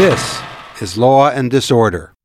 This is Law and Disorder.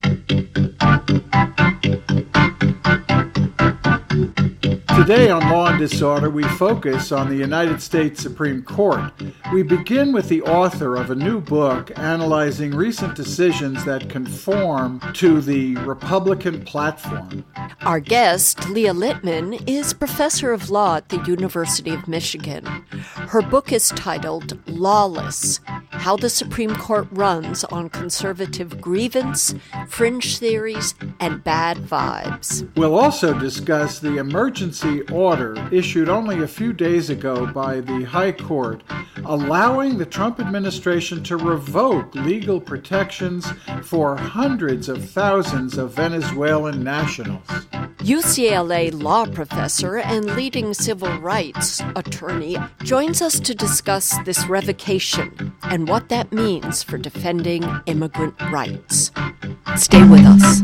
Today on Law and Disorder, we focus on the United States Supreme Court. We begin with the author of a new book analyzing recent decisions that conform to the Republican platform. Our guest, Leah Littman, is professor of law at the University of Michigan. Her book is titled Lawless: How the Supreme Court Runs on Conservative Grievance, Fringe Theories, and Bad Vibes. We'll also discuss the emergency order issued only a few days ago by the High Court, allowing the Trump administration to revoke legal protections for hundreds of thousands of Venezuelan nationals. UCLA law professor and leading civil rights attorney joins us to discuss this revocation and what that means for defending immigrant rights. Stay with us.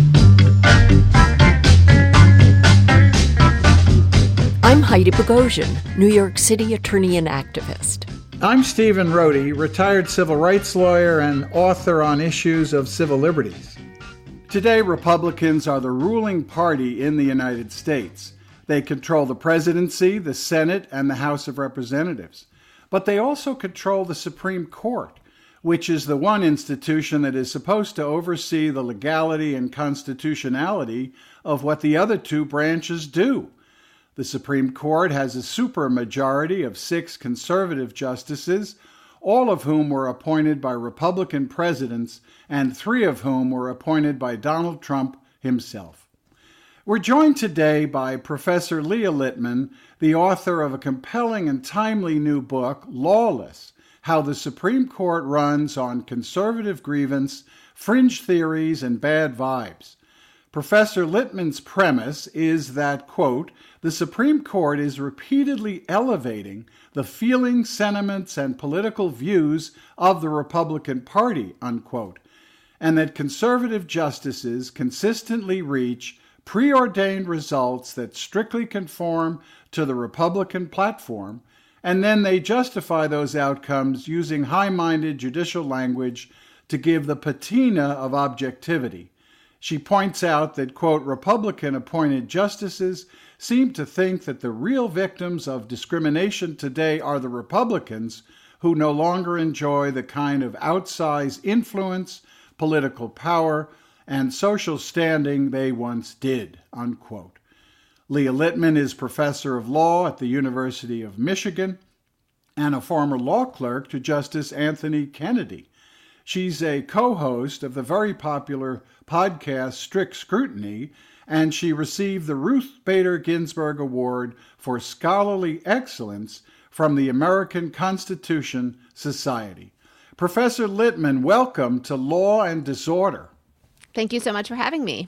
I'm Heidi Bogosian, New York City attorney and activist. I'm Stephen Rohde, retired civil rights lawyer and author on issues of civil liberties. Today, Republicans are the ruling party in the United States. They control the presidency, the Senate, and the House of Representatives. But they also control the Supreme Court, which is the one institution that is supposed to oversee the legality and constitutionality of what the other two branches do. The Supreme Court has a supermajority of 6 conservative justices, all of whom were appointed by Republican presidents, and 3 of whom were appointed by Donald Trump himself. We're joined today by Professor Leah Littman, the author of a compelling and timely new book, Lawless: How the Supreme Court Runs on Conservative Grievance, Fringe Theories, and Bad Vibes. Professor Littman's premise is that, quote, the Supreme Court is repeatedly elevating the feelings, sentiments, and political views of the Republican Party, unquote, and that conservative justices consistently reach preordained results that strictly conform to the Republican platform, and then they justify those outcomes using high-minded judicial language to give the patina of objectivity. She points out that, quote, Republican-appointed justices seem to think that the real victims of discrimination today are the Republicans who no longer enjoy the kind of outsized influence, political power, and social standing they once did, unquote. Leah Littman is professor of law at the University of Michigan and a former law clerk to Justice Anthony Kennedy. She's a co-host of the very popular podcast Strict Scrutiny, and she received the Ruth Bader Ginsburg Award for Scholarly Excellence from the American Constitution Society. Professor Littman, welcome to Law and Disorder. Thank you so much for having me.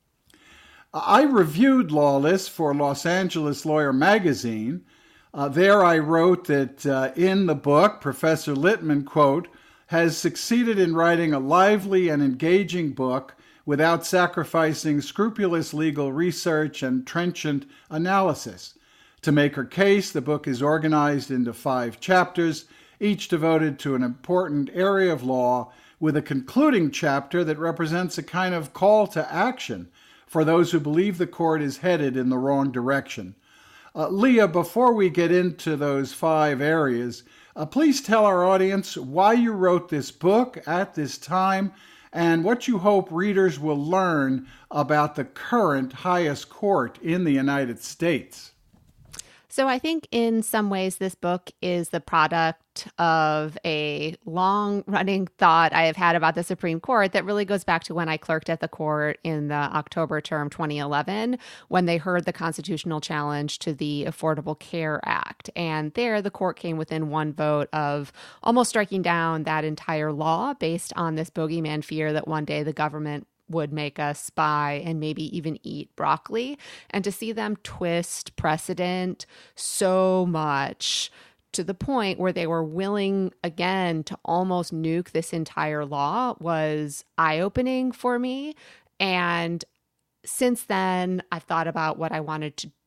I reviewed Lawless for Los Angeles Lawyer magazine. There I wrote that in the book, Professor Littman, quote, has succeeded in writing a lively and engaging book without sacrificing scrupulous legal research and trenchant analysis. To make her case, the book is organized into 5 chapters, each devoted to an important area of law, with a concluding chapter that represents a kind of call to action for those who believe the court is headed in the wrong direction. Leah, before we get into those 5 areas, please tell our audience why you wrote this book at this time and what you hope readers will learn about the current highest court in the United States. So I think in some ways this book is the product of a long-running thought I have had about the Supreme Court that really goes back to when I clerked at the court in the October term 2011, when they heard the constitutional challenge to the Affordable Care Act. And there the court came within one vote of almost striking down that entire law based on this bogeyman fear that one day the government would make us spy and maybe even eat broccoli. And to see them twist precedent so much to the point where they were willing again to almost nuke this entire law was eye-opening for me. And since then, I've thought about what I wanted to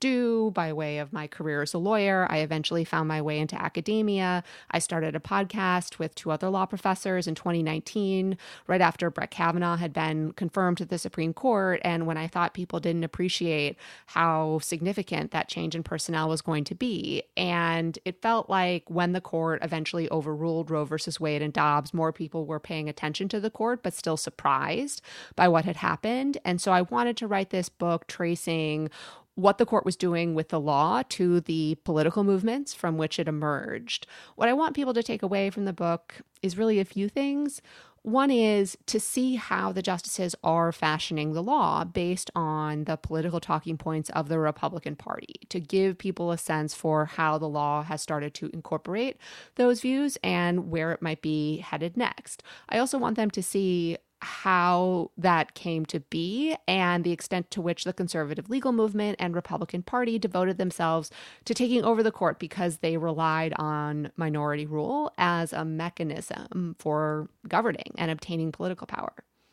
do by way of my career as a lawyer. I eventually found my way into academia. I started a podcast with 2 other law professors in 2019, right after Brett Kavanaugh had been confirmed to the Supreme Court, and when I thought people didn't appreciate how significant that change in personnel was going to be. And it felt like when the court eventually overruled Roe versus Wade and Dobbs, more people were paying attention to the court, but still surprised by what had happened. And so I wanted to write this book tracing what the court was doing with the law to the political movements from which it emerged. What I want people to take away from the book is really a few things. One is to see how the justices are fashioning the law based on the political talking points of the Republican Party, to give people a sense for how the law has started to incorporate those views and where it might be headed next. I also want them to see how that came to be and the extent to which the conservative legal movement and Republican Party devoted themselves to taking over the court because they relied on minority rule as a mechanism for governing and obtaining political power.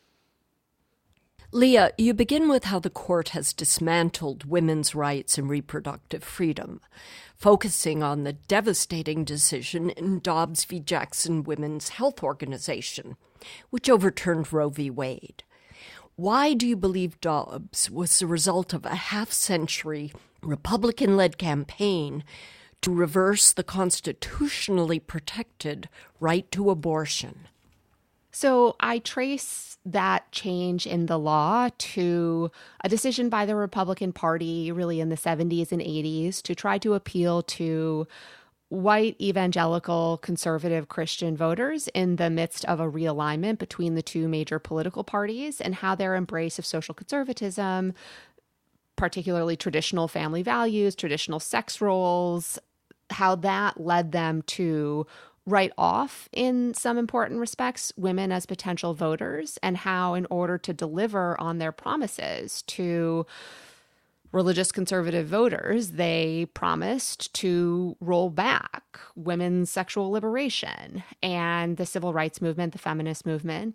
Leah, you begin with how the court has dismantled women's rights and reproductive freedom, focusing on the devastating decision in Dobbs v. Jackson Women's Health Organization, which overturned Roe v. Wade. Why do you believe Dobbs was the result of a half-century Republican-led campaign to reverse the constitutionally protected right to abortion? So I trace that change in the law to a decision by the Republican Party really in the 70s and 80s to try to appeal to white evangelical conservative Christian voters in the midst of a realignment between the 2 major political parties, and how their embrace of social conservatism, particularly traditional family values, traditional sex roles, how that led them to write off, in some important respects, women as potential voters, and how in order to deliver on their promises to religious conservative voters, they promised to roll back women's sexual liberation and the civil rights movement, the feminist movement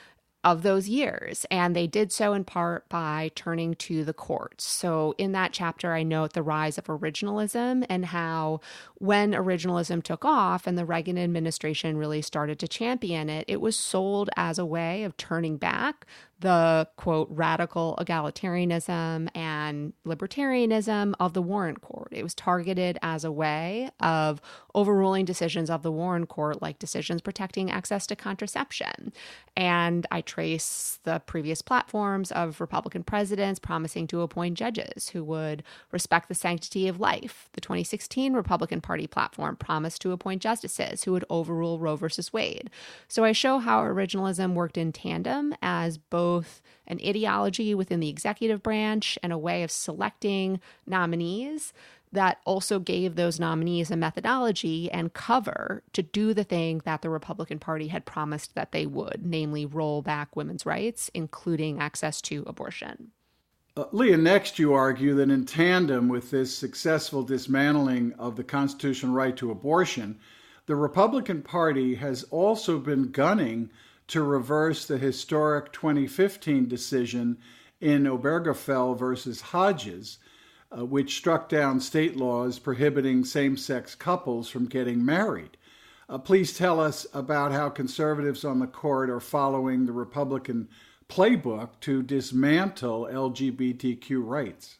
of those years. And they did so in part by turning to the courts. So in that chapter, I note the rise of originalism and how when originalism took off and the Reagan administration really started to champion it, it was sold as a way of turning back the, quote, radical egalitarianism and libertarianism of the Warren Court. It was targeted as a way of overruling decisions of the Warren Court, like decisions protecting access to contraception. And I trace the previous platforms of Republican presidents promising to appoint judges who would respect the sanctity of life. The 2016 Republican Party platform promised to appoint justices who would overrule Roe versus Wade. So I show how originalism worked in tandem as both an ideology within the executive branch and a way of selecting nominees that also gave those nominees a methodology and cover to do the thing that the Republican Party had promised that they would, namely roll back women's rights, including access to abortion. Leah, next you argue that in tandem with this successful dismantling of the constitutional right to abortion, the Republican Party has also been gunning to reverse the historic 2015 decision in Obergefell versus Hodges, which struck down state laws prohibiting same-sex couples from getting married. Please tell us about how conservatives on the court are following the Republican playbook to dismantle LGBTQ rights.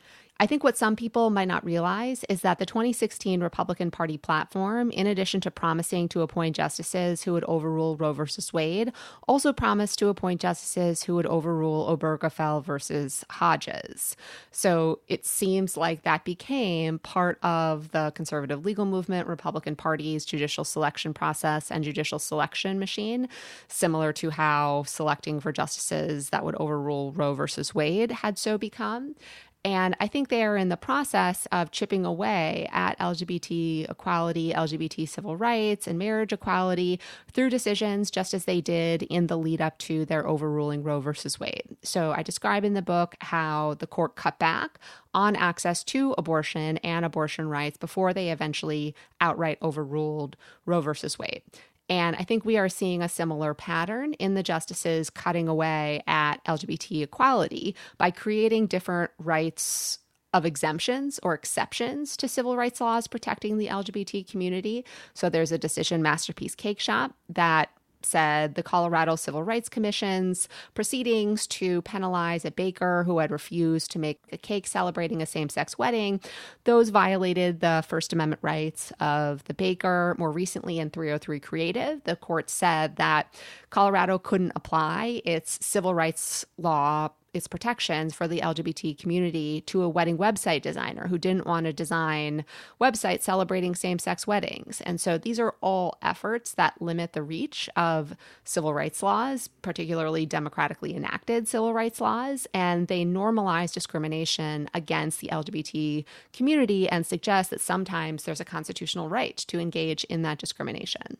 I think what some people might not realize is that the 2016 Republican Party platform, in addition to promising to appoint justices who would overrule Roe versus Wade, also promised to appoint justices who would overrule Obergefell versus Hodges. So it seems like that became part of the conservative legal movement, Republican Party's judicial selection process and judicial selection machine, similar to how selecting for justices that would overrule Roe versus Wade had so become. And I think they are in the process of chipping away at LGBT equality, LGBT civil rights, and marriage equality through decisions, just as they did in the lead up to their overruling Roe versus Wade. So I describe in the book how the court cut back on access to abortion and abortion rights before they eventually outright overruled Roe versus Wade. And I think we are seeing a similar pattern in the justices cutting away at LGBT equality by creating different rights of exemptions or exceptions to civil rights laws protecting the LGBT community. So there's a decision, Masterpiece Cake Shop, that said the Colorado Civil Rights Commission's proceedings to penalize a baker who had refused to make a cake celebrating a same-sex wedding, those violated the First Amendment rights of the baker. More recently, in 303 Creative, the court said that Colorado couldn't apply its civil rights law, its protections for the LGBT community, to a wedding website designer who didn't want to design websites celebrating same-sex weddings. And so these are all efforts that limit the reach of civil rights laws, particularly democratically enacted civil rights laws, and they normalize discrimination against the LGBT community and suggest that sometimes there's a constitutional right to engage in that discrimination.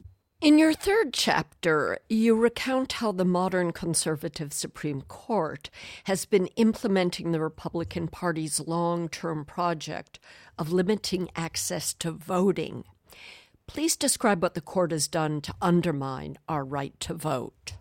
In your third chapter, you recount how the modern conservative Supreme Court has been implementing the Republican Party's long-term project of limiting access to voting. Please describe what the court has done to undermine our right to vote.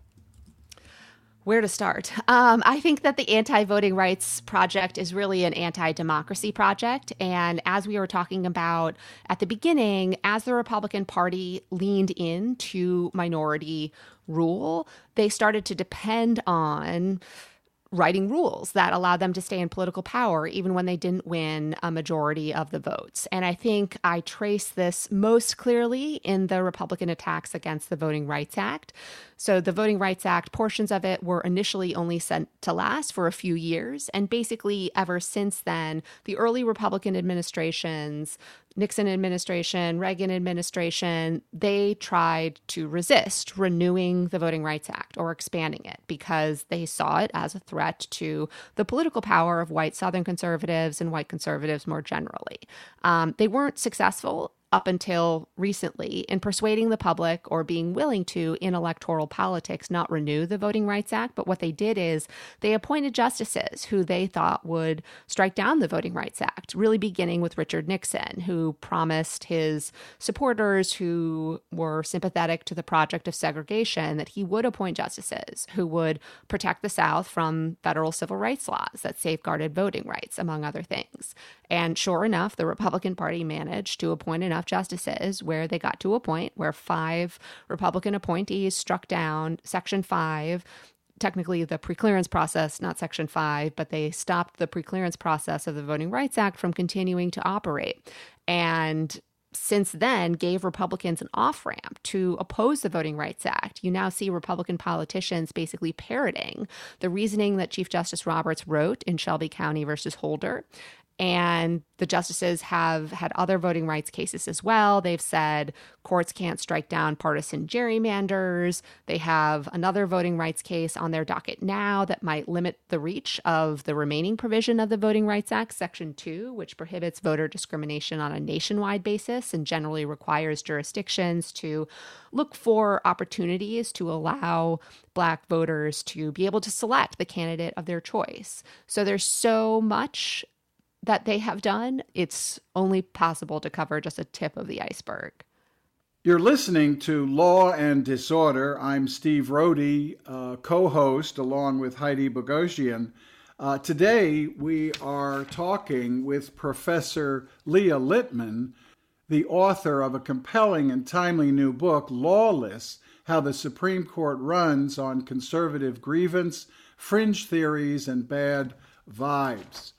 Where to start? I think that the Anti-Voting Rights Project is really an anti-democracy project. And as we were talking about at the beginning, as the Republican Party leaned into minority rule, they started to depend on writing rules that allowed them to stay in political power even when they didn't win a majority of the votes. And I think I trace this most clearly in the Republican attacks against the Voting Rights Act. So the Voting Rights Act, portions of it were initially only sent to last for a few years. And basically ever since then, the early Republican administrations, Nixon administration, Reagan administration, they tried to resist renewing the Voting Rights Act or expanding it because they saw it as a threat to the political power of white Southern conservatives and white conservatives more generally. They weren't successful up until recently in persuading the public or being willing to, in electoral politics, not renew the Voting Rights Act. But what they did is they appointed justices who they thought would strike down the Voting Rights Act, really beginning with Richard Nixon, who promised his supporters who were sympathetic to the project of segregation that he would appoint justices who would protect the South from federal civil rights laws that safeguarded voting rights, among other things. And sure enough, the Republican Party managed to appoint enough justices where they got to a point where 5 Republican appointees struck down Section 5, technically the preclearance process, not Section 5, but they stopped the preclearance process of the Voting Rights Act from continuing to operate. And since then gave Republicans an off-ramp to oppose the Voting Rights Act. You now see Republican politicians basically parroting the reasoning that Chief Justice Roberts wrote in Shelby County versus Holder. And the justices have had other voting rights cases as well. They've said courts can't strike down partisan gerrymanders. They have another voting rights case on their docket now that might limit the reach of the remaining provision of the Voting Rights Act, Section 2, which prohibits voter discrimination on a nationwide basis and generally requires jurisdictions to look for opportunities to allow Black voters to be able to select the candidate of their choice. So there's so much that they have done, it's only possible to cover just a tip of the iceberg. You're listening to Law and Disorder. I'm Steve Rohde, co-host along with Heidi Bogosian. Today we are talking with Professor Leah Littman, the author of a compelling and timely new book, Lawless: How the Supreme Court Runs on Conservative Grievance, Fringe Theories, and Bad Vibes.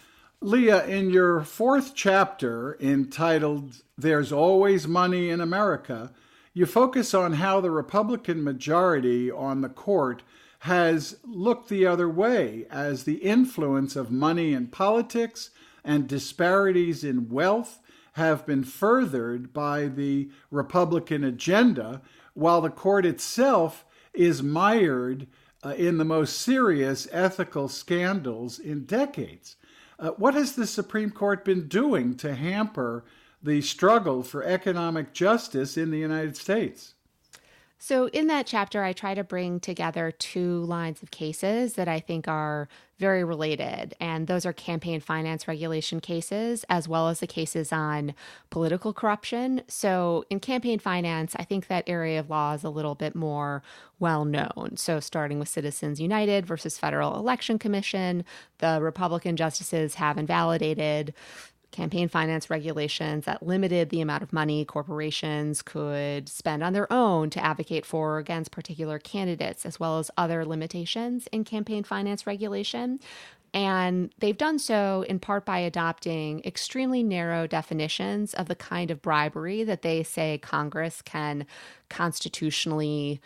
Leah, in your 4th chapter entitled There's Always Money in America, you focus on how the Republican majority on the court has looked the other way as the influence of money in politics and disparities in wealth have been furthered by the Republican agenda, while the court itself is mired in the most serious ethical scandals in decades. What has the Supreme Court been doing to hamper the struggle for economic justice in the United States? So in that chapter, I try to bring together two lines of cases that I think are very related. And those are campaign finance regulation cases, as well as the cases on political corruption. So in campaign finance, I think that area of law is a little bit more well known. So starting with Citizens United versus Federal Election Commission, the Republican justices have invalidated campaign finance regulations that limited the amount of money corporations could spend on their own to advocate for or against particular candidates, as well as other limitations in campaign finance regulation. And they've done so in part by adopting extremely narrow definitions of the kind of bribery that they say Congress can constitutionally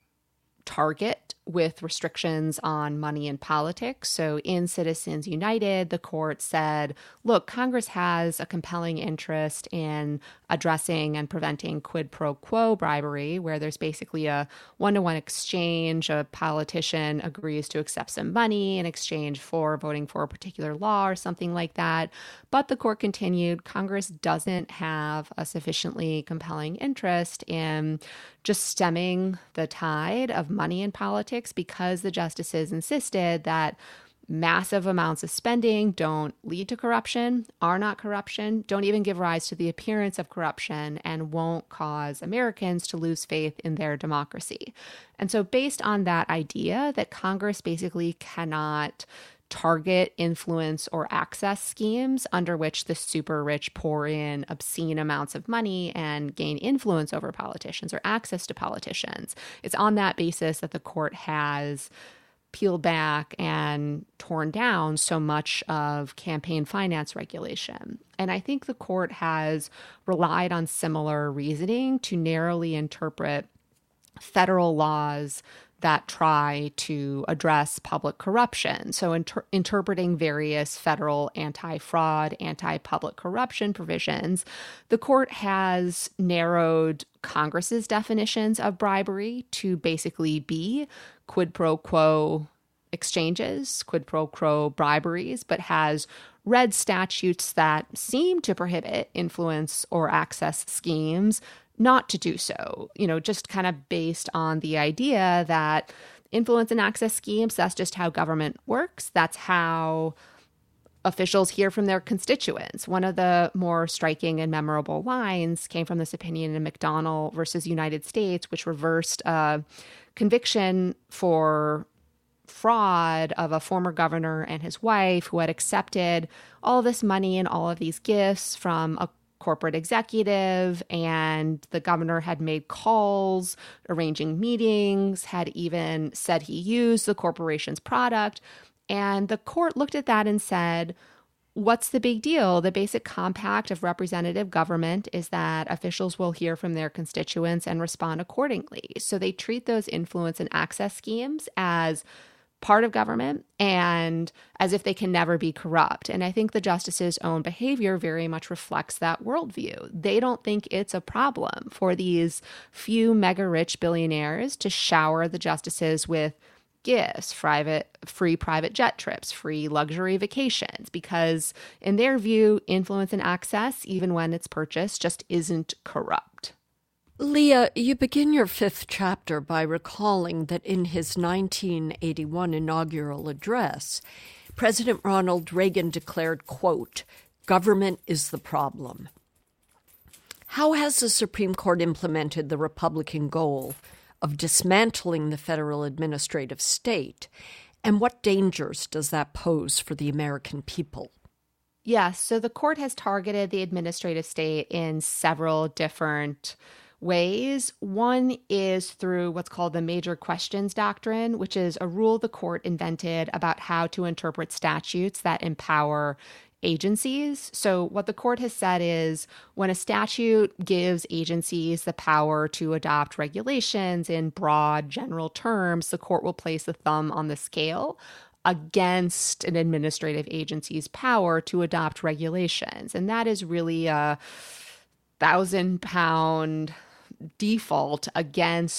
target with restrictions on money in politics. So in Citizens United, the court said, look, Congress has a compelling interest in addressing and preventing quid pro quo bribery, where there's basically a one-to-one exchange. A politician agrees to accept some money in exchange for voting for a particular law or something like that. But the court continued, Congress doesn't have a sufficiently compelling interest in just stemming the tide of money in politics, because the justices insisted that massive amounts of spending don't lead to corruption, are not corruption, don't even give rise to the appearance of corruption, and won't cause Americans to lose faith in their democracy. And so based on that idea that Congress basically cannot target, influence, or access schemes under which the super rich pour in obscene amounts of money and gain influence over politicians or access to politicians. It's on that basis that the court has peeled back and torn down so much of campaign finance regulation. And I think the court has relied on similar reasoning to narrowly interpret federal laws that try to address public corruption. So interpreting various federal anti-fraud, anti-public corruption provisions, the court has narrowed Congress's definitions of bribery to basically be quid pro quo exchanges, quid pro quo briberies, but has read statutes that seem to prohibit influence or access schemes not to do so, just kind of based on the idea that influence and access schemes, that's just how government works. That's how officials hear from their constituents. One of the more striking and memorable lines came from this opinion in McDonnell versus United States, which reversed a conviction for fraud of a former governor and his wife who had accepted all this money and all of these gifts from a corporate executive, and the governor had made calls, arranging meetings, had even said he used the corporation's product. And the court looked at that and said, what's the big deal? The basic compact of representative government is that officials will hear from their constituents and respond accordingly. So they treat those influence and access schemes as part of government and as if they can never be corrupt. And I think the justices' own behavior very much reflects that worldview. They don't think it's a problem for these few mega-rich billionaires to shower the justices with gifts, free private jet trips, free luxury vacations, because in their view, influence and access, even when it's purchased, just isn't corrupt. Leah, you begin your fifth chapter by recalling that in his 1981 inaugural address, President Ronald Reagan declared, quote, "Government is the problem." How has the Supreme Court implemented the Republican goal of dismantling the federal administrative state, and what dangers does that pose for the American people? Yes, so the court has targeted the administrative state in several different ways. One is through what's called the Major Questions Doctrine, which is a rule the court invented about how to interpret statutes that empower agencies. So what the court has said is when a statute gives agencies the power to adopt regulations in broad, general terms, the court will place the thumb on the scale against an administrative agency's power to adopt regulations. And that is really a 1,000-pound default against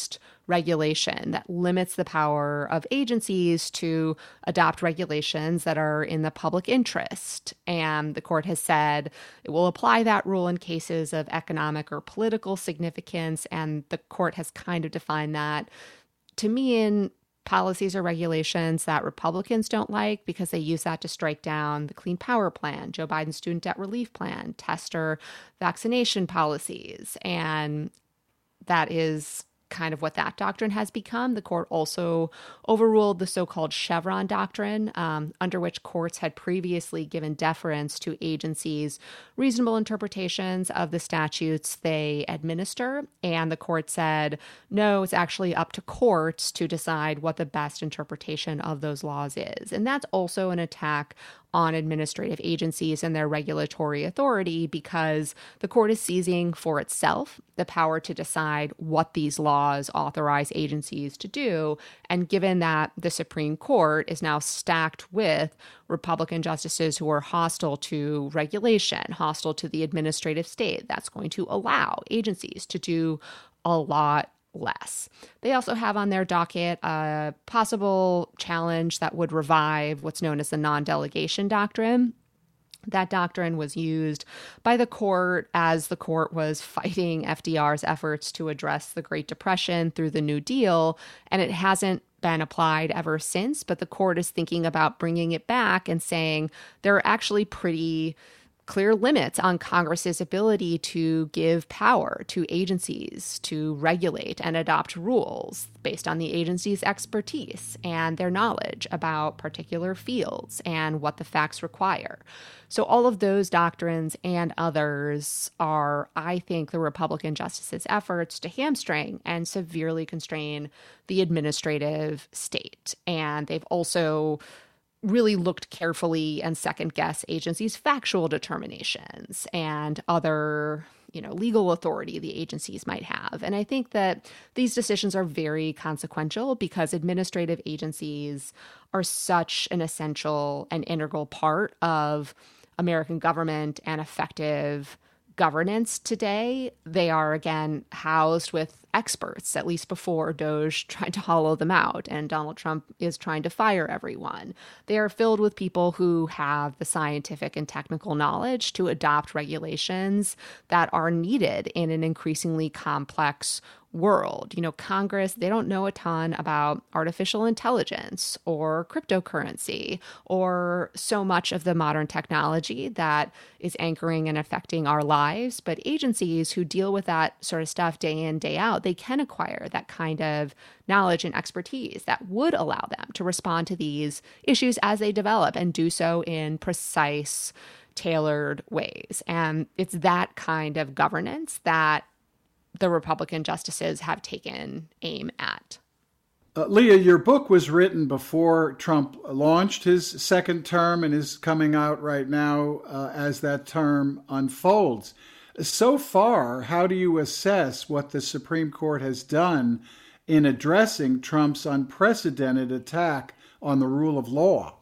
regulation that limits the power of agencies to adopt regulations that are in the public interest. And the court has said it will apply that rule in cases of economic or political significance. And the court has kind of defined that to me in policies or regulations that Republicans don't like because they use that to strike down the Clean Power Plan, Joe Biden's student debt relief plan, tester vaccination policies. And that is kind of what that doctrine has become. The court also overruled the so-called Chevron doctrine, under which courts had previously given deference to agencies' reasonable interpretations of the statutes they administer. And the court said, no, it's actually up to courts to decide what the best interpretation of those laws is. And that's also an attack on administrative agencies and their regulatory authority because the court is seizing for itself the power to decide what these laws authorize agencies to do. And given that the Supreme Court is now stacked with Republican justices who are hostile to regulation, hostile to the administrative state, that's going to allow agencies to do a lot less. They also have on their docket a possible challenge that would revive what's known as the non-delegation doctrine. That doctrine was used by the court as the court was fighting FDR's efforts to address the Great Depression through the New Deal, and it hasn't been applied ever since, but the court is thinking about bringing it back and saying there are actually pretty clear limits on Congress's ability to give power to agencies to regulate and adopt rules based on the agency's expertise and their knowledge about particular fields and what the facts require. So all of those doctrines and others are, I think, the Republican justices' efforts to hamstring and severely constrain the administrative state. And they've also really looked carefully and second-guess agencies' factual determinations and other, legal authority the agencies might have. And I think that these decisions are very consequential because administrative agencies are such an essential and integral part of American government and effective governance today. They are, again, housed with experts, at least before DOJ tried to hollow them out and Donald Trump is trying to fire everyone. They are filled with people who have the scientific and technical knowledge to adopt regulations that are needed in an increasingly complex world. Congress, they don't know a ton about artificial intelligence or cryptocurrency or so much of the modern technology that is anchoring and affecting our lives. But agencies who deal with that sort of stuff day in, day out, they can acquire that kind of knowledge and expertise that would allow them to respond to these issues as they develop and do so in precise, tailored ways. And it's that kind of governance that the Republican justices have taken aim at. Leah, your book was written before Trump launched his second term and is coming out right now as that term unfolds. So far, how do you assess what the Supreme Court has done in addressing Trump's unprecedented attack on the rule of law?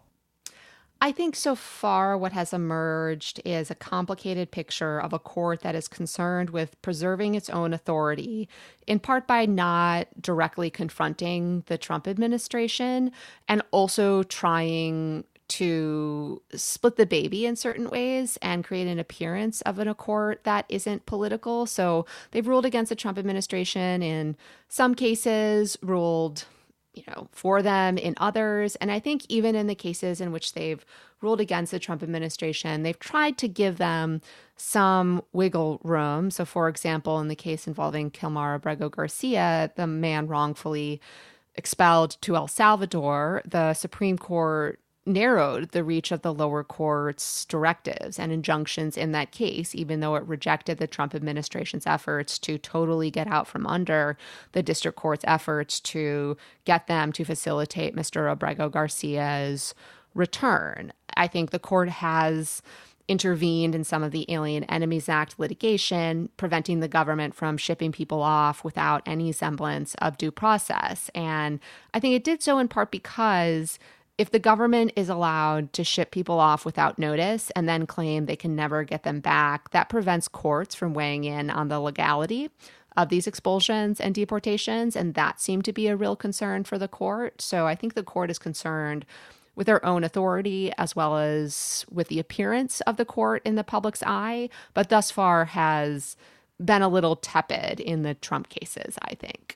I think so far what has emerged is a complicated picture of a court that is concerned with preserving its own authority, in part by not directly confronting the Trump administration and also trying to split the baby in certain ways and create an appearance of a court that isn't political. So they've ruled against the Trump administration in some cases, ruled for them in others. And I think even in the cases in which they've ruled against the Trump administration, they've tried to give them some wiggle room. So, for example, in the case involving Kilmar Abrego Garcia, the man wrongfully expelled to El Salvador, the Supreme Court narrowed the reach of the lower court's directives and injunctions in that case, even though it rejected the Trump administration's efforts to totally get out from under the district court's efforts to get them to facilitate Mr. Abrego Garcia's return. I think the court has intervened in some of the Alien Enemies Act litigation, preventing the government from shipping people off without any semblance of due process. And I think it did so in part because if the government is allowed to ship people off without notice and then claim they can never get them back, that prevents courts from weighing in on the legality of these expulsions and deportations, and that seemed to be a real concern for the court. So I think the court is concerned with their own authority as well as with the appearance of the court in the public's eye, but thus far has been a little tepid in the Trump cases, I think.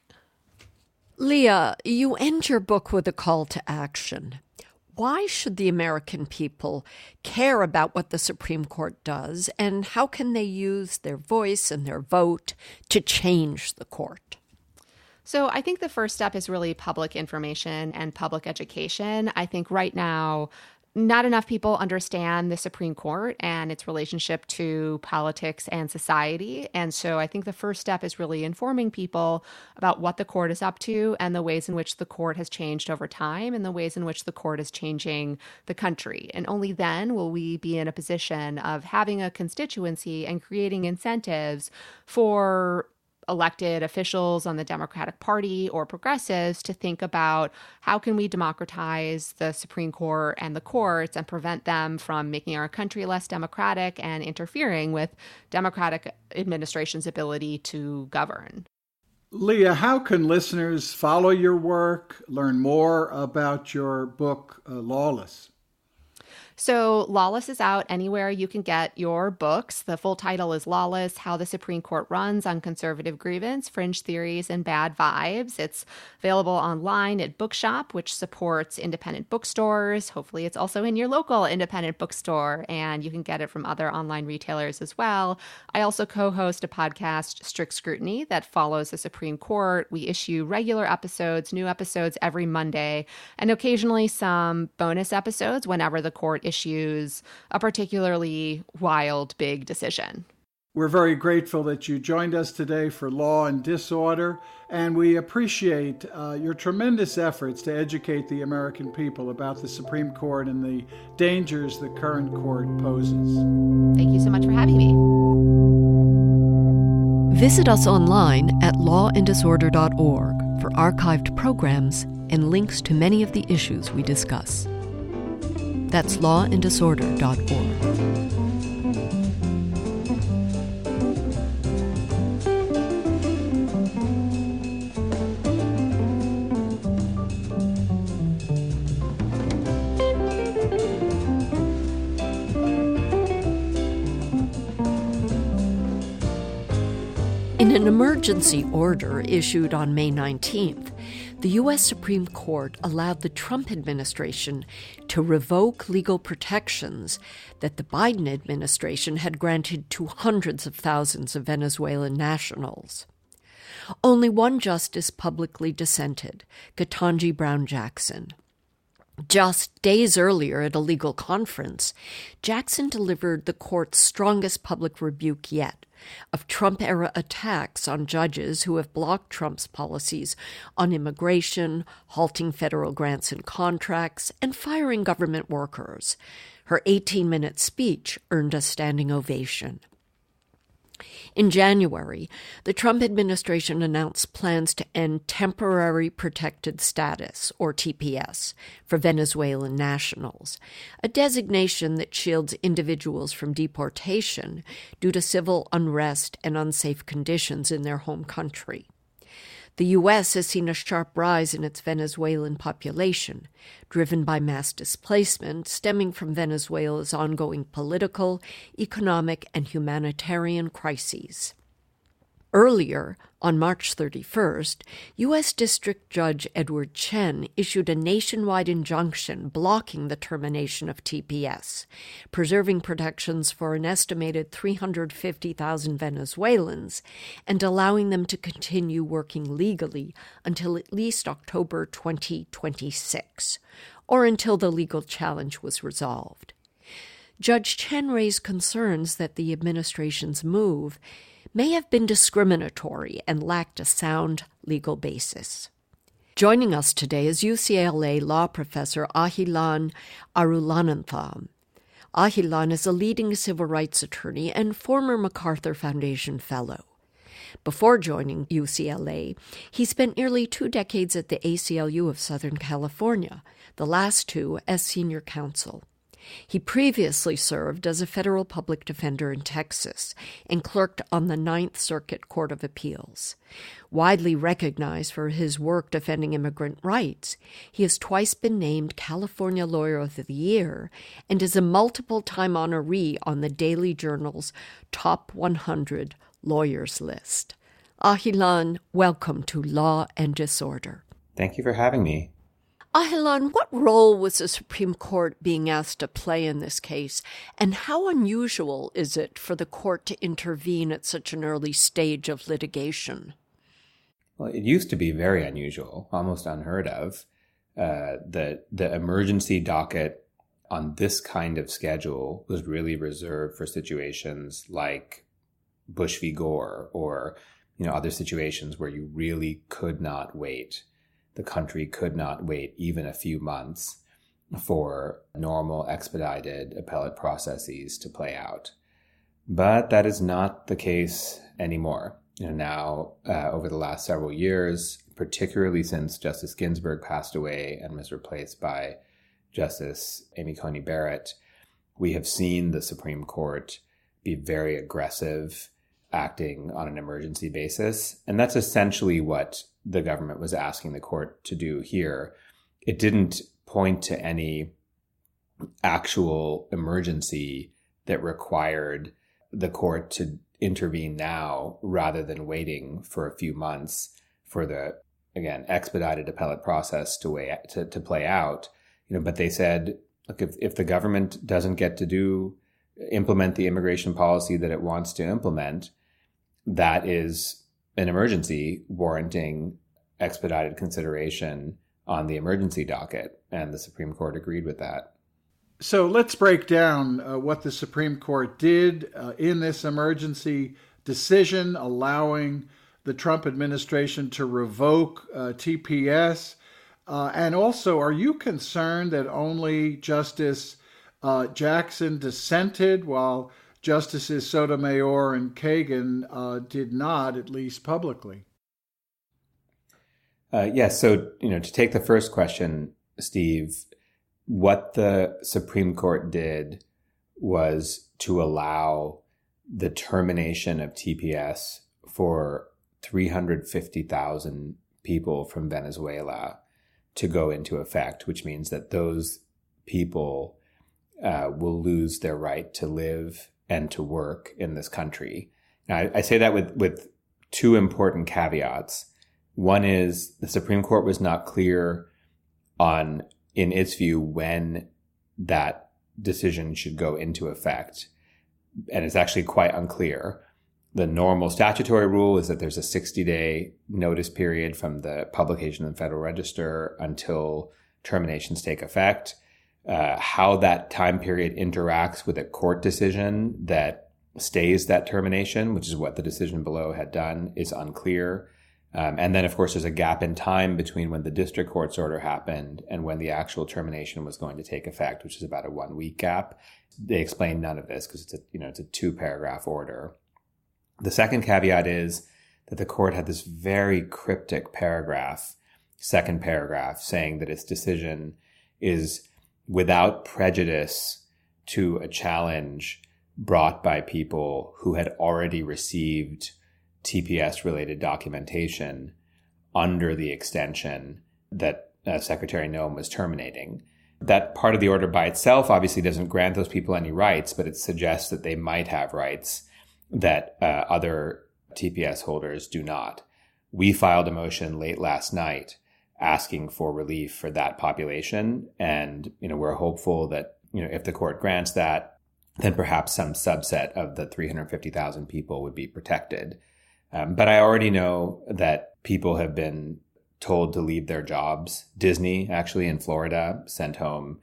Leah, you end your book with a call to action. Why should the American people care about what the Supreme Court does, and how can they use their voice and their vote to change the court? So I think the first step is really public information and public education. I think right now, not enough people understand the Supreme Court and its relationship to politics and society. And so I think the first step is really informing people about what the court is up to and the ways in which the court has changed over time and the ways in which the court is changing the country. And only then will we be in a position of having a constituency and creating incentives for elected officials on the Democratic Party or progressives to think about how can we democratize the Supreme Court and the courts and prevent them from making our country less democratic and interfering with Democratic administration's ability to govern. Leah, how can listeners follow your work, learn more about your book, Lawless? So Lawless is out anywhere you can get your books. The full title is Lawless: How the Supreme Court Runs on Conservative Grievance, Fringe Theories, and Bad Vibes. It's available online at Bookshop, which supports independent bookstores. Hopefully it's also in your local independent bookstore, and you can get it from other online retailers as well. I also co-host a podcast, Strict Scrutiny, that follows the Supreme Court. We issue regular episodes, new episodes every Monday, and occasionally some bonus episodes whenever the court issues a particularly wild, big decision. We're very grateful that you joined us today for Law and Disorder, and we appreciate your tremendous efforts to educate the American people about the Supreme Court and the dangers the current court poses. Thank you so much for having me. Visit us online at lawanddisorder.org for archived programs and links to many of the issues we discuss. That's lawanddisorder.org. In an emergency order issued on May 19th, the U.S. Supreme Court allowed the Trump administration to revoke legal protections that the Biden administration had granted to hundreds of thousands of Venezuelan nationals. Only one justice publicly dissented, Ketanji Brown Jackson. Just days earlier at a legal conference, Jackson delivered the court's strongest public rebuke yet of Trump-era attacks on judges who have blocked Trump's policies on immigration, halting federal grants and contracts, and firing government workers. Her 18-minute speech earned a standing ovation. In January, the Trump administration announced plans to end Temporary Protected Status, or TPS, for Venezuelan nationals, a designation that shields individuals from deportation due to civil unrest and unsafe conditions in their home country. The U.S. has seen a sharp rise in its Venezuelan population, driven by mass displacement stemming from Venezuela's ongoing political, economic, and humanitarian crises. Earlier, on March 31st, U.S. District Judge Edward Chen issued a nationwide injunction blocking the termination of TPS, preserving protections for an estimated 350,000 Venezuelans and allowing them to continue working legally until at least October 2026, or until the legal challenge was resolved. Judge Chen raised concerns that the administration's move may have been discriminatory and lacked a sound legal basis. Joining us today is UCLA law professor Ahilan Arulanantham. Ahilan is a leading civil rights attorney and former MacArthur Foundation fellow. Before joining UCLA, he spent nearly 2 decades at the ACLU of Southern California, the last 2 as senior counsel. He previously served as a federal public defender in Texas and clerked on the Ninth Circuit Court of Appeals. Widely recognized for his work defending immigrant rights, he has twice been named California Lawyer of the Year and is a multiple-time honoree on the Daily Journal's Top 100 Lawyers list. Ahilan, welcome to Law and Disorder. Thank you for having me. Ahilan, what role was the Supreme Court being asked to play in this case, and how unusual is it for the court to intervene at such an early stage of litigation? Well, it used to be very unusual, almost unheard of. The emergency docket on this kind of schedule was really reserved for situations like Bush v. Gore or other situations where you really could not wait. The country could not wait even a few months for normal expedited appellate processes to play out. But that is not the case anymore. Now, over the last several years, particularly since Justice Ginsburg passed away and was replaced by Justice Amy Coney Barrett, we have seen the Supreme Court be very aggressive, acting on an emergency basis. And that's essentially what the government was asking the court to do here. It didn't point to any actual emergency that required the court to intervene now rather than waiting for a few months for the, again, expedited appellate process to play out. But they said, look, if the government doesn't get to implement the immigration policy that it wants to implement, that is an emergency warranting expedited consideration on the emergency docket. And the Supreme Court agreed with that. So let's break down what the Supreme Court did in this emergency decision, allowing the Trump administration to revoke TPS. And also, are you concerned that only Justice Jackson dissented while Justices Sotomayor and Kagan did not, at least publicly? Yes. So, to take the first question, Steve, what the Supreme Court did was to allow the termination of TPS for 350,000 people from Venezuela to go into effect, which means that those people will lose their right to live and to work in this country. Now, I say that with two important caveats. One is the Supreme Court was not clear in its view, when that decision should go into effect. And it's actually quite unclear. The normal statutory rule is that there's a 60-day notice period from the publication in the Federal Register until terminations take effect. How that time period interacts with a court decision that stays that termination, which is what the decision below had done, is unclear. And then, of course, there's a gap in time between when the district court's order happened and when the actual termination was going to take effect, which is about a 1-week gap. They explain none of this because it's a 2-paragraph order. The second caveat is that the court had this very cryptic second paragraph, saying that its decision is without prejudice to a challenge brought by people who had already received TPS-related documentation under the extension that Secretary Noem was terminating. That part of the order by itself obviously doesn't grant those people any rights, but it suggests that they might have rights that other TPS holders do not. We filed a motion late last night asking for relief for that population, and we're hopeful that if the court grants that, then perhaps some subset of the 350,000 people would be protected. But I already know that people have been told to leave their jobs. Disney, actually, in Florida, sent home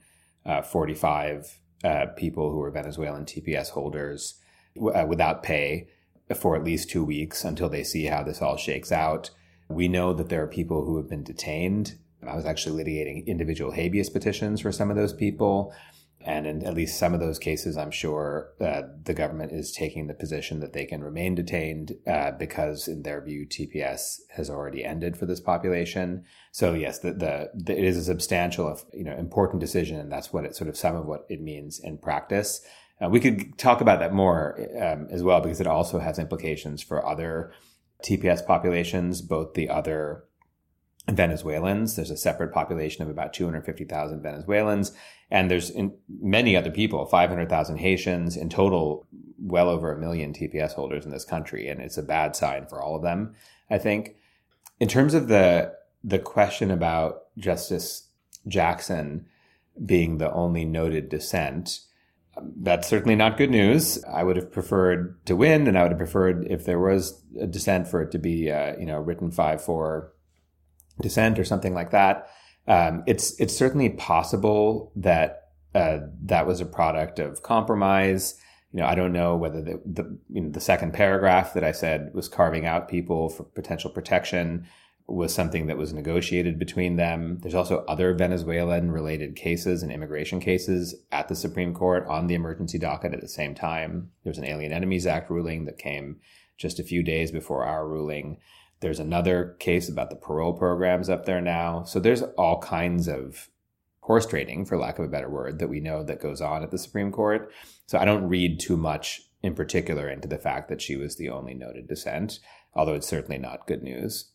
45 people who were Venezuelan TPS holders without pay for at least 2 weeks until they see how this all shakes out. We know that there are people who have been detained. I was actually litigating individual habeas petitions for some of those people. And in at least some of those cases, I'm sure the government is taking the position that they can remain detained because, in their view, TPS has already ended for this population. So yes, it is a substantial, important decision, and that's what some of what it means in practice. We could talk about that more as well, because it also has implications for other TPS populations, both the other Venezuelans. There's a separate population of about 250,000 Venezuelans, and there's many other people, 500,000 Haitians, in total, well over 1 million TPS holders in this country, and it's a bad sign for all of them, I think. In terms of the question about Justice Jackson being the only noted dissent, that's certainly not good news. I would have preferred to win, and I would have preferred, if there was a dissent, for it to be written 5-4 dissent or something like that. It's certainly possible that that was a product of compromise. I don't know whether the second paragraph that I said was carving out people for potential protection was something that was negotiated between them. There's also other Venezuelan related cases and immigration cases at the Supreme Court on the emergency docket at the same time. There was an Alien Enemies Act ruling that came just a few days before our ruling. There's another case about the parole programs up there now. So there's all kinds of horse trading, for lack of a better word, that we know that goes on at the Supreme Court. So I don't read too much in particular into the fact that she was the only noted dissent, although it's certainly not good news.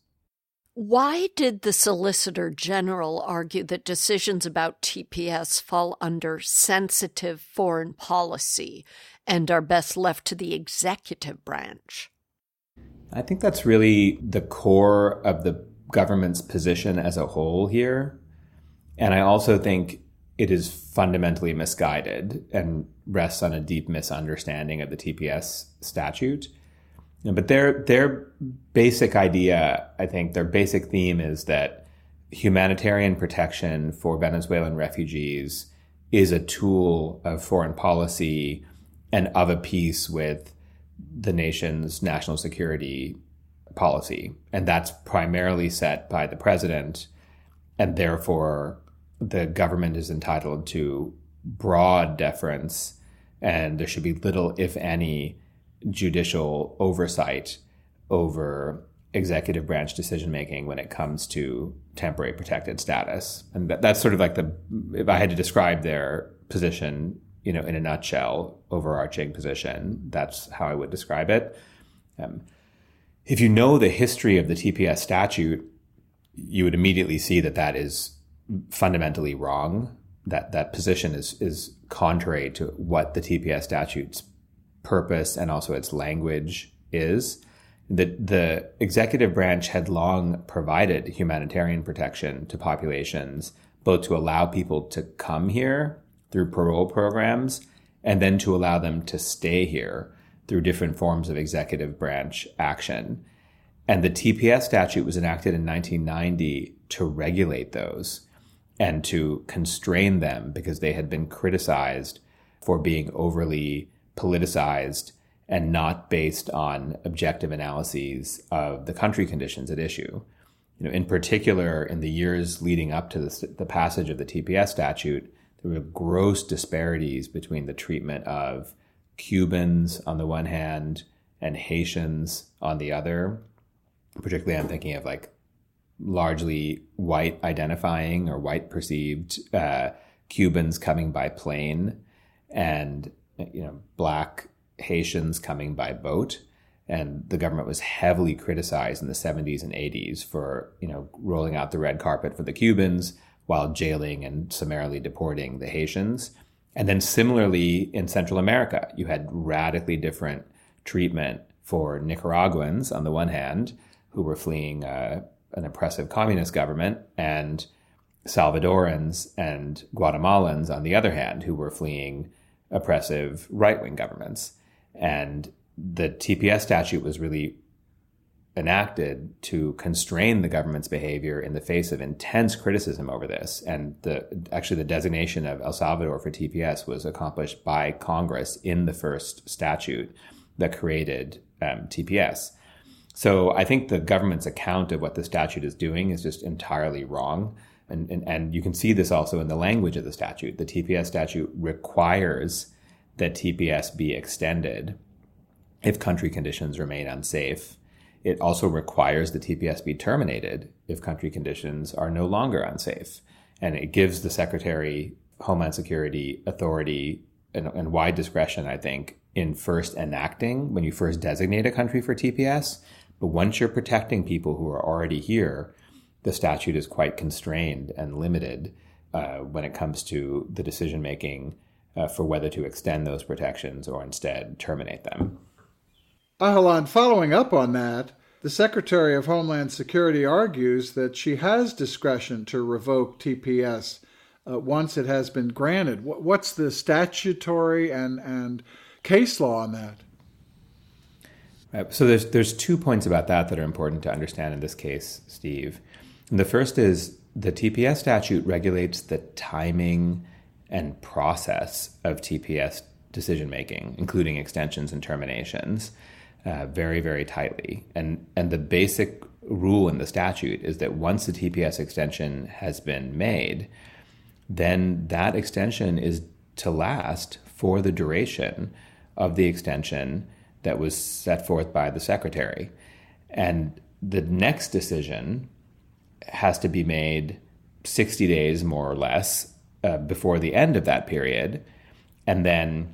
Why did the Solicitor General argue that decisions about TPS fall under sensitive foreign policy and are best left to the executive branch? I think that's really the core of the government's position as a whole here. And I also think it is fundamentally misguided and rests on a deep misunderstanding of the TPS statute. But their basic idea, I think, their basic theme is that humanitarian protection for Venezuelan refugees is a tool of foreign policy and of a piece with the nation's national security policy. And that's primarily set by the president. And therefore, the government is entitled to broad deference, and there should be little, if any, judicial oversight over executive branch decision-making when it comes to temporary protected status. And that's sort of like if I had to describe their position, in a nutshell, overarching position, that's how I would describe it. If you know the history of the TPS statute, you would immediately see that that is fundamentally wrong. That position is contrary to what the TPS statute's purpose and also its language is. The executive branch had long provided humanitarian protection to populations, both to allow people to come here through parole programs and then to allow them to stay here through different forms of executive branch action. And the TPS statute was enacted in 1990 to regulate those and to constrain them because they had been criticized for being overly politicized and not based on objective analyses of the country conditions at issue. In particular, in the years leading up to the passage of the TPS statute, there were gross disparities between the treatment of Cubans on the one hand and Haitians on the other. Particularly, I'm thinking of largely white identifying or white perceived Cubans coming by plane and Black Haitians coming by boat. And the government was heavily criticized in the 70s and 80s for, rolling out the red carpet for the Cubans while jailing and summarily deporting the Haitians. And then similarly in Central America, you had radically different treatment for Nicaraguans on the one hand, who were fleeing an oppressive communist government, and Salvadorans and Guatemalans on the other hand, who were fleeing oppressive right-wing governments. And the TPS statute was really enacted to constrain the government's behavior in the face of intense criticism over this. And the designation of El Salvador for TPS was accomplished by Congress in the first statute that created TPS. So I think the government's account of what the statute is doing is just entirely wrong. And you can see this also in the language of the statute. The TPS statute requires that TPS be extended if country conditions remain unsafe. It also requires the TPS be terminated if country conditions are no longer unsafe. And it gives the Secretary Homeland Security authority and wide discretion, I think, in first enacting, when you first designate a country for TPS. But once you're protecting people who are already here, the statute is quite constrained and limited when it comes to the decision-making for whether to extend those protections or instead terminate them. Ahalan, following up on that, the Secretary of Homeland Security argues that she has discretion to revoke TPS once it has been granted. What's the statutory and case law on that? So there's 2 points about that are important to understand in this case, Steve. And the first is the TPS statute regulates the timing and process of TPS decision-making, including extensions and terminations, very, very tightly. And the basic rule in the statute is that once the TPS extension has been made, then that extension is to last for the duration of the extension that was set forth by the Secretary. And the next decision has to be made 60 days, more or less, before the end of that period, and then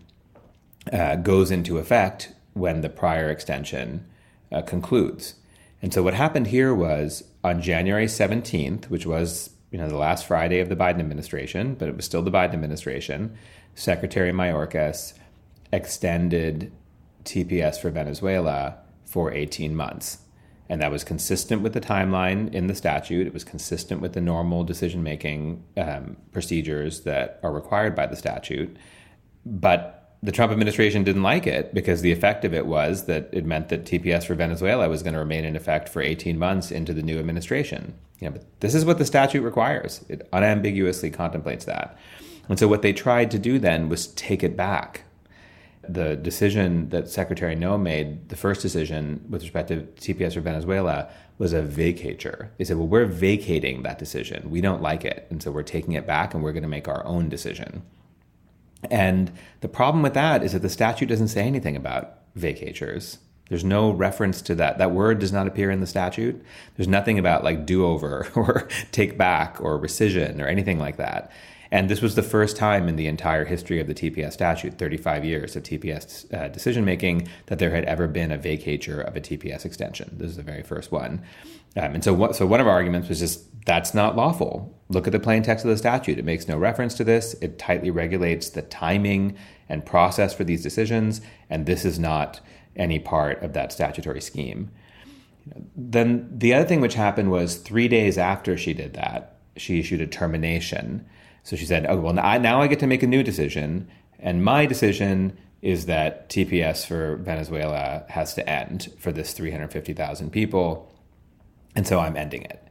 goes into effect when the prior extension concludes. And so what happened here was on January 17th, which was the last Friday of the Biden administration, but it was still the Biden administration, Secretary Mayorkas extended TPS for Venezuela for 18 months. And that was consistent with the timeline in the statute. It was consistent with the normal decision-making procedures that are required by the statute. But the Trump administration didn't like it because the effect of it was that it meant that TPS for Venezuela was going to remain in effect for 18 months into the new administration. But this is what the statute requires. It unambiguously contemplates that. And so what they tried to do then was take it back. The decision that Secretary No made, the first decision with respect to TPS for Venezuela, was a vacatur. They said, well, we're vacating that decision. We don't like it. And so we're taking it back and we're going to make our own decision. And the problem with that is that the statute doesn't say anything about vacatures. There's no reference to that. That word does not appear in the statute. There's nothing about like do-over or take back or rescission or anything like that. And this was the first time in the entire history of the TPS statute, 35 years of TPS decision-making, that there had ever been a vacatur of a TPS extension. This is the very first one. And so one of our arguments was just, that's not lawful. Look at the plain text of the statute. It makes no reference to this. It tightly regulates the timing and process for these decisions, and this is not any part of that statutory scheme. Then the other thing which happened was 3 days after she did that, she issued a termination. So she said, oh, well, now I get to make a new decision, and my decision is that TPS for Venezuela has to end for this 350,000 people, and so I'm ending it.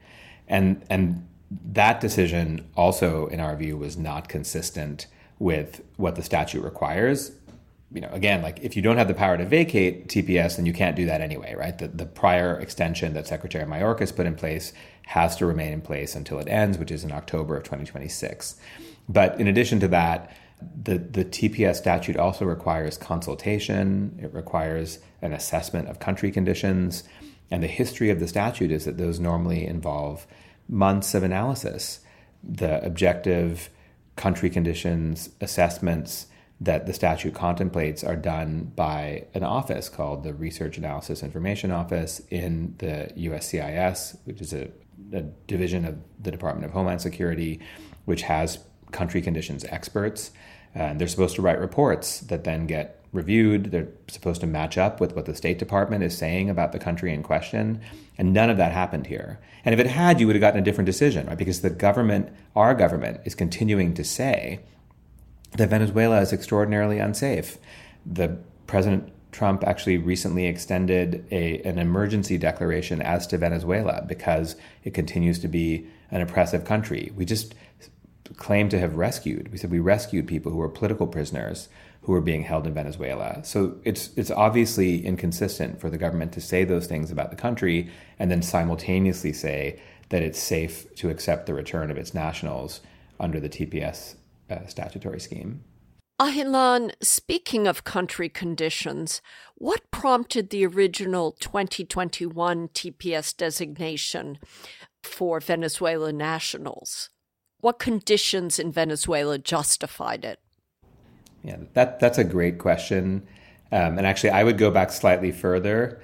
And that decision also, in our view, was not consistent with what the statute requires. Again, like if you don't have the power to vacate TPS, then you can't do that anyway, right? The prior extension that Secretary Mayorkas put in place has to remain in place until it ends, which is in October of 2026. But in addition to that, the TPS statute also requires consultation. It requires an assessment of country conditions. And the history of the statute is that those normally involve months of analysis. The objective country conditions assessments that the statute contemplates are done by an office called the Research Analysis Information Office in the USCIS, which is a division of the Department of Homeland Security, which has country conditions experts. And they're supposed to write reports that then get reviewed. They're supposed to match up with what the State Department is saying about the country in question. And none of that happened here. And if it had, you would have gotten a different decision, right? Because the government, our government, is continuing to say that Venezuela is extraordinarily unsafe. The President Trump actually recently extended an emergency declaration as to Venezuela because it continues to be an oppressive country. We just claim to have rescued. We said we rescued people who were political prisoners who were being held in Venezuela. So it's obviously inconsistent for the government to say those things about the country and then simultaneously say that it's safe to accept the return of its nationals under the TPS statutory scheme. Ahilan, speaking of country conditions, what prompted the original 2021 TPS designation for Venezuelan nationals? What conditions in Venezuela justified it? Yeah, that's a great question. And actually, I would go back slightly further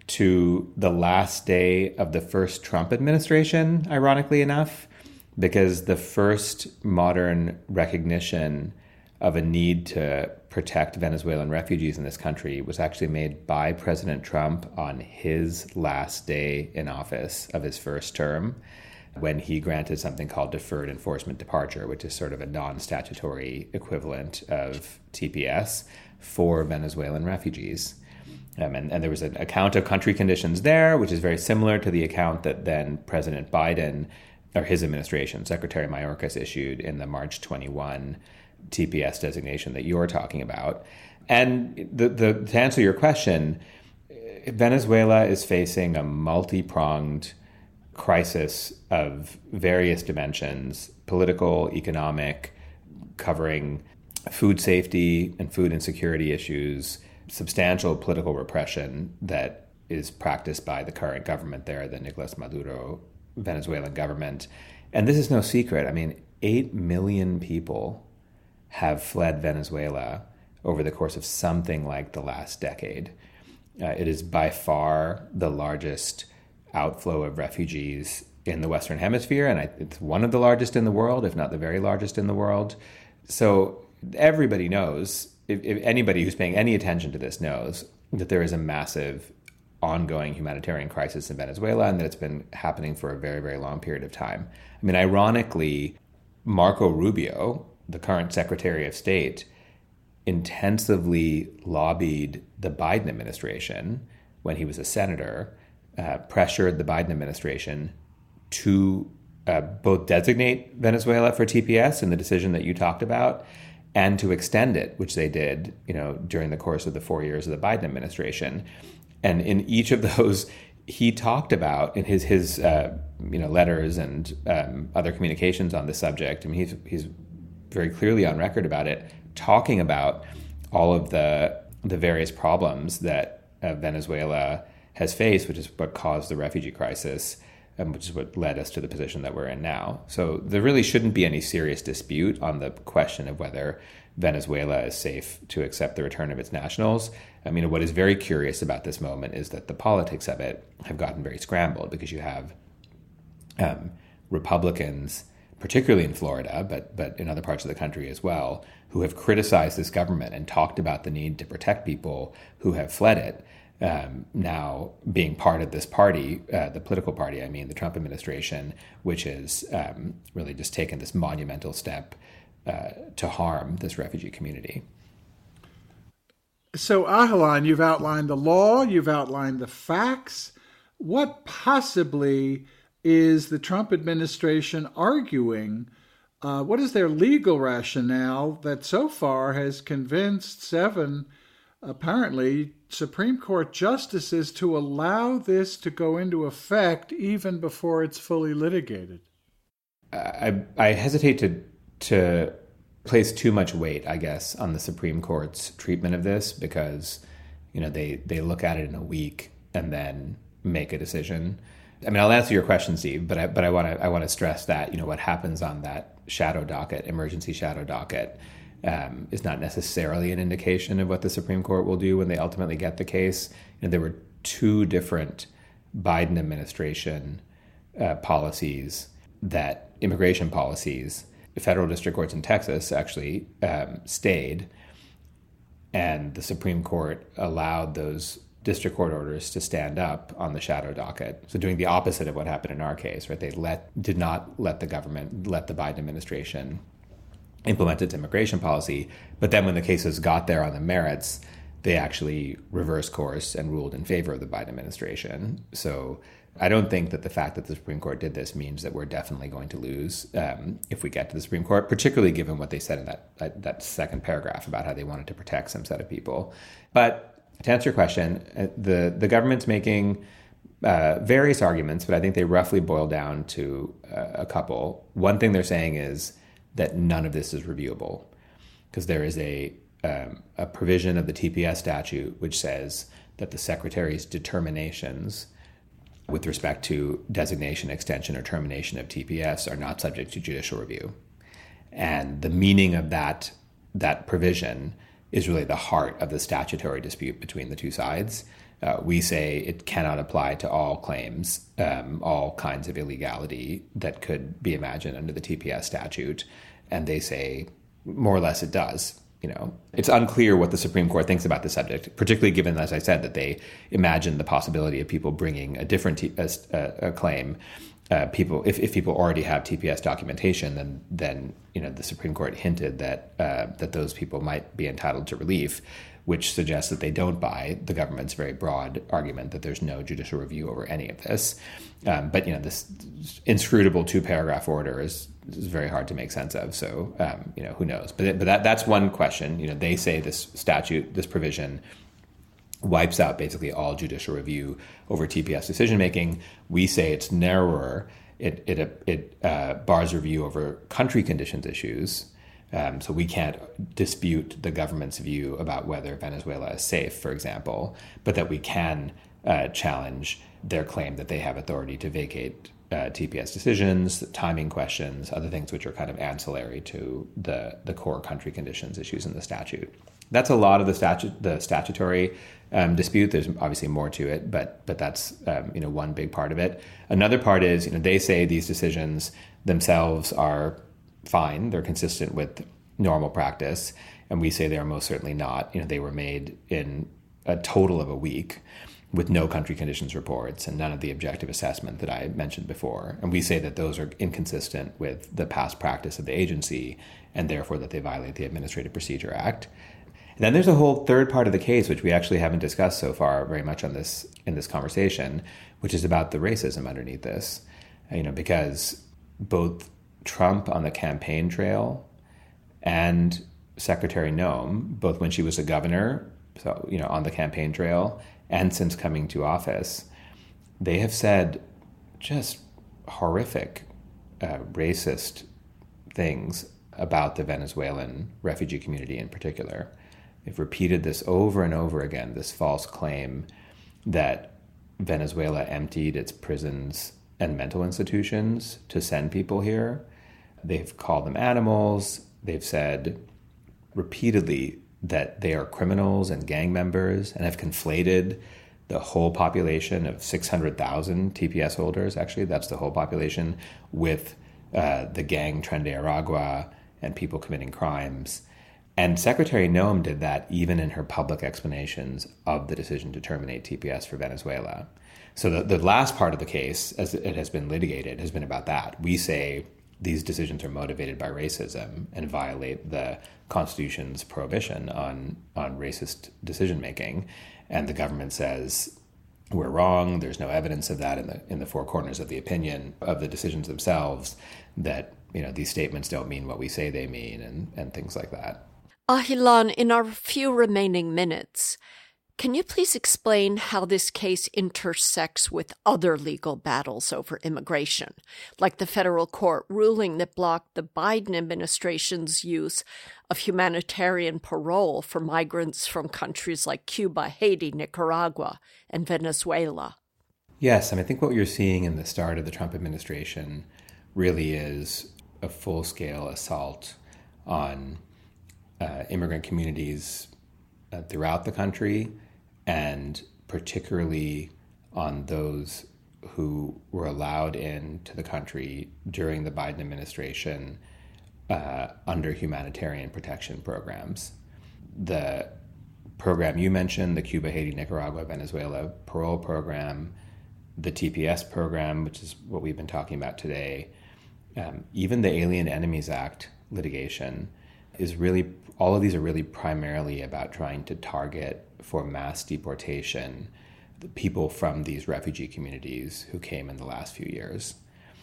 to the last day of the first Trump administration, ironically enough, because the first modern recognition of a need to protect Venezuelan refugees in this country was actually made by President Trump on his last day in office of his first term, when he granted something called deferred enforcement departure, which is sort of a non-statutory equivalent of TPS for Venezuelan refugees. And there was an account of country conditions there, which is very similar to the account that then President Biden, or his administration, Secretary Mayorkas, issued in the March 21 TPS designation that you're talking about. And to answer your question, Venezuela is facing a multi-pronged crisis of various dimensions, political, economic, covering food safety and food insecurity issues, substantial political repression that is practiced by the current government there, the Nicolas Maduro Venezuelan government. And this is no secret. I mean, 8 million people have fled Venezuela over the course of something like the last decade. It is by far the largest outflow of refugees in the Western Hemisphere, and it's one of the largest in the world, if not the very largest in the world. So everybody knows, if anybody who's paying any attention to this knows, that there is a massive ongoing humanitarian crisis in Venezuela, and that it's been happening for a very, very long period of time. I mean, ironically, Marco Rubio, the current Secretary of State, intensively lobbied the Biden administration when he was a senator, pressured the Biden administration to both designate Venezuela for TPS in the decision that you talked about, and to extend it, which they did, during the course of the 4 years of the Biden administration. And in each of those, he talked about in his letters and other communications on the subject. I mean, he's very clearly on record about it, talking about all of the various problems that Venezuela has faced, which is what caused the refugee crisis, which is what led us to the position that we're in now. So there really shouldn't be any serious dispute on the question of whether Venezuela is safe to accept the return of its nationals. I mean, what is very curious about this moment is that the politics of it have gotten very scrambled, because you have Republicans, particularly in Florida, but in other parts of the country as well, who have criticized this government and talked about the need to protect people who have fled it. Now being part of this party, the political party, the Trump administration, which has really just taken this monumental step to harm this refugee community. So, Ahilan, you've outlined the law, you've outlined the facts. What possibly is the Trump administration arguing? What is their legal rationale that so far has convinced 7, apparently, Supreme Court justices to allow this to go into effect even before it's fully litigated? I hesitate to place too much weight, I guess, on the Supreme Court's treatment of this, because they look at it in a week and then make a decision. I mean, I'll answer your question, Steve, but I want to stress that what happens on that shadow docket, emergency shadow docket, is not necessarily an indication of what the Supreme Court will do when they ultimately get the case. There were 2 different Biden administration immigration policies. The federal district courts in Texas actually stayed, and the Supreme Court allowed those district court orders to stand up on the shadow docket. So doing the opposite of what happened in our case, right? They did not let the Biden administration implement its immigration policy. But then when the cases got there on the merits, they actually reversed course and ruled in favor of the Biden administration. So I don't think that the fact that the Supreme Court did this means that we're definitely going to lose if we get to the Supreme Court, particularly given what they said in that second paragraph about how they wanted to protect some set of people. But to answer your question, the government's making various arguments, but I think they roughly boil down to a couple. One thing they're saying is that none of this is reviewable, because there is a provision of the TPS statute which says that the Secretary's determinations with respect to designation, extension, or termination of TPS are not subject to judicial review. And the meaning of that provision is really the heart of the statutory dispute between the two sides. We say it cannot apply to all claims, all kinds of illegality that could be imagined under the TPS statute. And they say more or less it does. It's unclear what the Supreme Court thinks about the subject, particularly given, as I said, that they imagine the possibility of people bringing a different claim. If people already have TPS documentation, then the Supreme Court hinted that those people might be entitled to relief, which suggests that they don't buy the government's very broad argument that there's no judicial review over any of this. But this inscrutable 2-paragraph order is very hard to make sense of. So who knows? But that's one question. They say this statute, this provision, wipes out basically all judicial review over TPS decision making. We say it's narrower. It bars review over country conditions issues. So we can't dispute the government's view about whether Venezuela is safe, for example, but that we can challenge their claim that they have authority to vacate TPS decisions, timing questions, other things which are kind of ancillary to the core country conditions issues in the statute. That's a lot of the statutory dispute. There's obviously more to it, but that's one big part of it. Another part is they say these decisions themselves are fine. They're consistent with normal practice, and we say they are most certainly not. They were made in a total of a week with no country conditions reports and none of the objective assessment that I mentioned before. And we say that those are inconsistent with the past practice of the agency, and therefore that they violate the Administrative Procedure Act. And then there's a whole third part of the case, which we actually haven't discussed so far very much in this conversation, which is about the racism underneath this. Because both Trump on the campaign trail and Secretary Noem, both when she was a governor, so on the campaign trail, and since coming to office, they have said just horrific, racist things about the Venezuelan refugee community in particular. They've repeated this over and over again, this false claim that Venezuela emptied its prisons and mental institutions to send people here. They've called them animals. They've said repeatedly that they are criminals and gang members, and have conflated the whole population of 600,000 TPS holders, actually, that's the whole population, with the gang Tren de Aragua and people committing crimes. And Secretary Noem did that even in her public explanations of the decision to terminate TPS for Venezuela. So the last part of the case, as it has been litigated, has been about that. We say these decisions are motivated by racism and violate the Constitution's prohibition on racist decision-making. And the government says, we're wrong, there's no evidence of that in the four corners of the opinion of the decisions themselves, that these statements don't mean what we say they mean, and things like that. Ahilan, in our few remaining minutes, can you please explain how this case intersects with other legal battles over immigration, like the federal court ruling that blocked the Biden administration's use of humanitarian parole for migrants from countries like Cuba, Haiti, Nicaragua, and Venezuela? Yes, I think what you're seeing in the start of the Trump administration really is a full-scale assault on immigrant communities throughout the country, and particularly on those who were allowed into the country during the Biden administration under humanitarian protection programs. The program you mentioned, the Cuba, Haiti, Nicaragua, Venezuela parole program, the TPS program, which is what we've been talking about today, even the Alien Enemies Act litigation is really, all of these are really primarily about trying to target for mass deportation the people from these refugee communities who came in the last few years.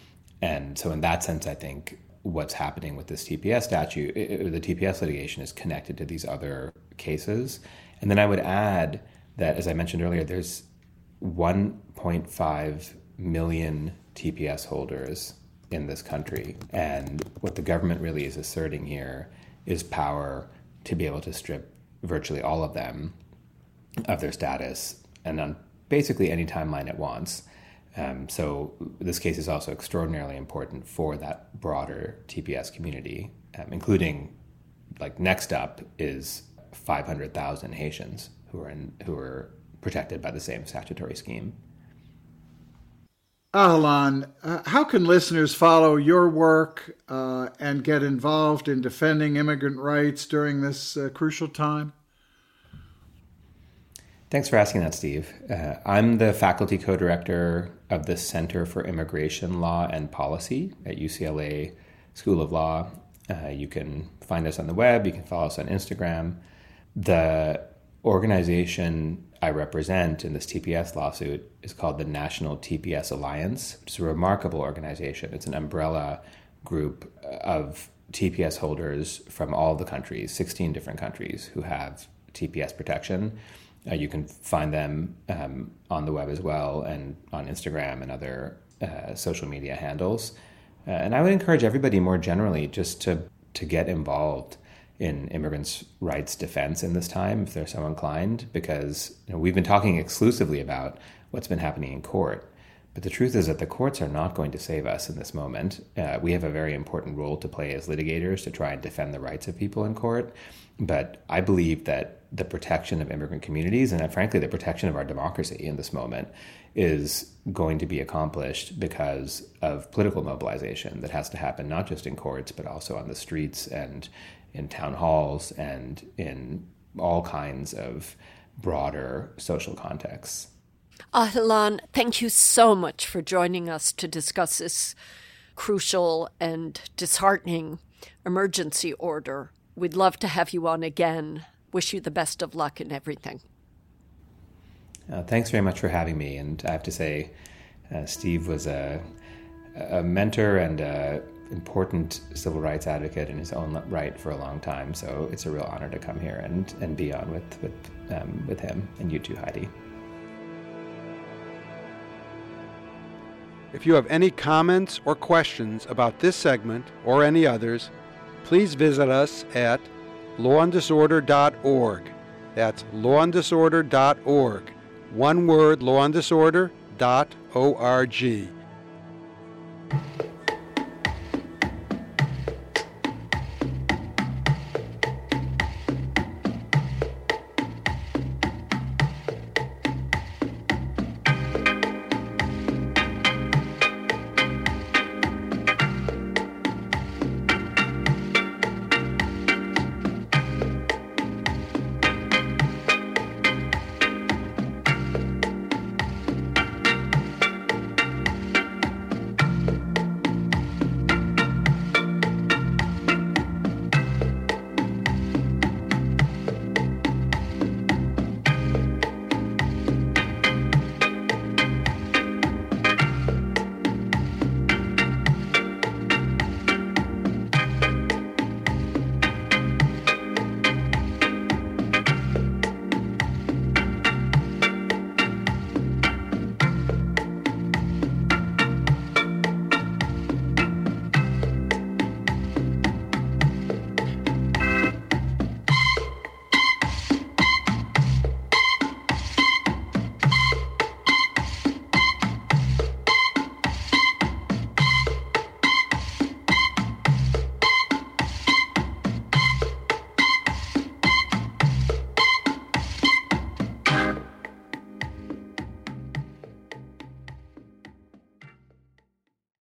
And so in that sense, I think what's happening with this TPS statute, the TPS litigation, is connected to these other cases. And then I would add that, as I mentioned earlier, there's 1.5 million TPS holders in this country. And what the government really is asserting here is power to be able to strip virtually all of them of their status and on basically any timeline it wants. So this case is also extraordinarily important for that broader TPS community, including, like, next up is 500,000 Haitians who are protected by the same statutory scheme. Ahilan, how can listeners follow your work and get involved in defending immigrant rights during this crucial time? Thanks for asking that, Steve. I'm the faculty co-director of the Center for Immigration Law and Policy at UCLA School of Law. You can find us on the web. You can follow us on Instagram. The organization I represent in this TPS lawsuit is called the National TPS Alliance. It's a remarkable organization. It's an umbrella group of TPS holders from all the countries, 16 different countries, who have TPS protection. You can find them on the web as well, and on Instagram and other social media handles. And I would encourage everybody more generally just to get involved in immigrants' rights defense in this time, if they're so inclined, because we've been talking exclusively about what's been happening in court. But the truth is that the courts are not going to save us in this moment. We have a very important role to play as litigators to try and defend the rights of people in court. But I believe that the protection of immigrant communities and, frankly, the protection of our democracy in this moment is going to be accomplished because of political mobilization that has to happen not just in courts, but also on the streets and in town halls and in all kinds of broader social contexts. Ahilan, thank you so much for joining us to discuss this crucial and disheartening emergency order. We'd love to have you on again. Wish you the best of luck in everything. Thanks very much for having me. And I have to say, Steve was a mentor and an important civil rights advocate in his own right for a long time. So it's a real honor to come here and be on with him, and you too, Heidi. If you have any comments or questions about this segment or any others, please visit us at lawanddisorder.org. That's lawanddisorder.org. One word, lawanddisorder.org.